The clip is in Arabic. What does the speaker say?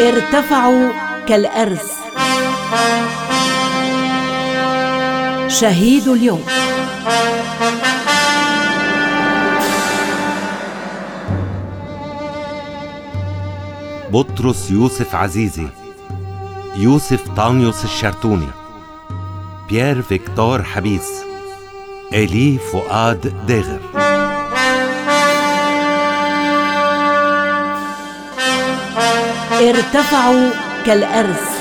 ارتفعوا كالأرز. شهيد اليوم. بطرس يوسف عزيزي، يوسف طانيوس الشرتوني، بيير فيكتور حبيس، إلي فؤاد داغر. ارتفعوا كالأرز.